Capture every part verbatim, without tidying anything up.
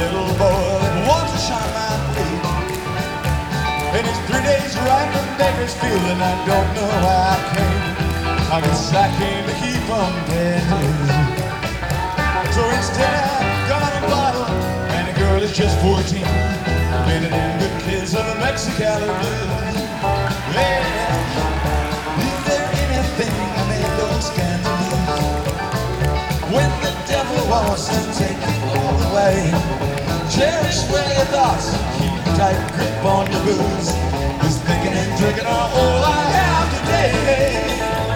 little boy that wants to shine my feet. And it's three days right from Bakersfield, and I don't know why I came. I guess I came to keep on dancing. So instead I got a bottle, and the girl is just fourteen, bending in the kiss of the Mexicali blues. Yeah, is there anything I may don't stand to lose? When the devil wants to take you all the way, cherish well your thoughts, keep a tight grip on your booze. This thinking and drinking are all I have today.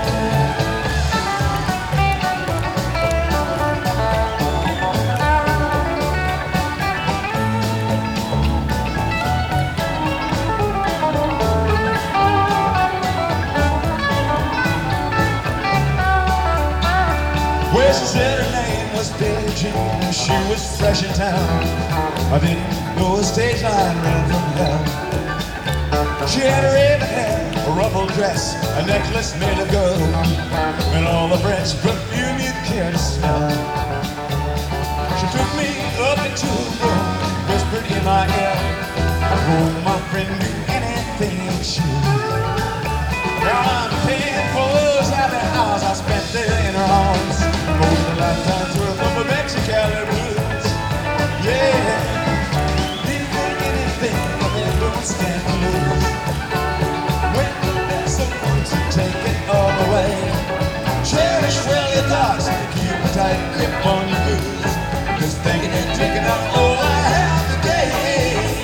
Well, she said her name was Billie Jean, and she was fresh in town. I didn't know a stage line ran from hell. She had her raven hair, a ruffled dress, a necklace made of gold, and all the French perfume you'd care to smell. She took me up into a room, whispered in my ear, "Oh, my friend, do anything you choose." Now I'm paying for those happy hours I spent there in her arms. More than a lifetime's worth of a Mexicali blues. Yeah, is there anything I mean, don't stand to lose? When there's someone to take it all away, cherish well your thoughts, keep a tight grip on your booze. Just thinking and drinking out all I have today.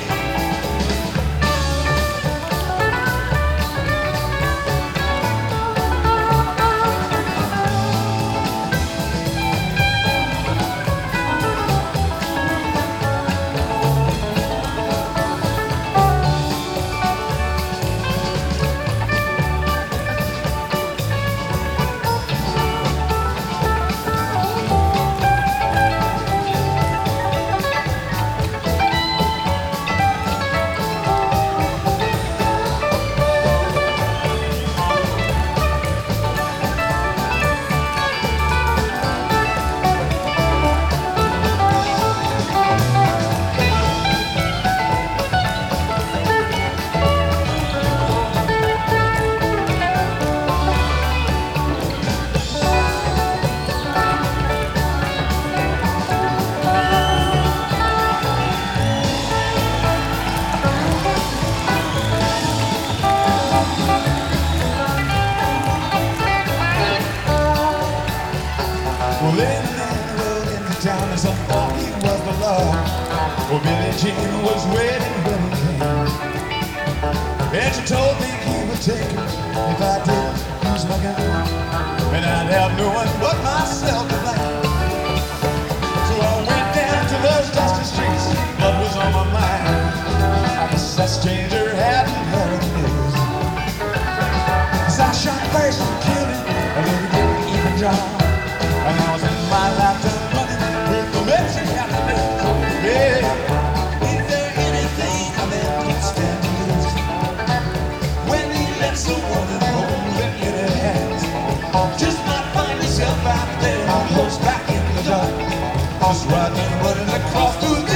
Well, then the man rode into town and some thought he was the law. Well, Billie Jean was waiting when he came, and she told me he would take her if I did use my gun, and I'd have no one but myself to blame. So I went down to those dusty streets, what was on my mind? I guess that stranger hadn't heard the news. So I shot first and killed him, and then he didn't even draw. And I was in my lifetime running with the Mexicali blues. Yeah, is there anything I mean don't stand to lose? When you let someone hold it in their hands, just might find yourself out there, horseback in the dark, just riding and running across through the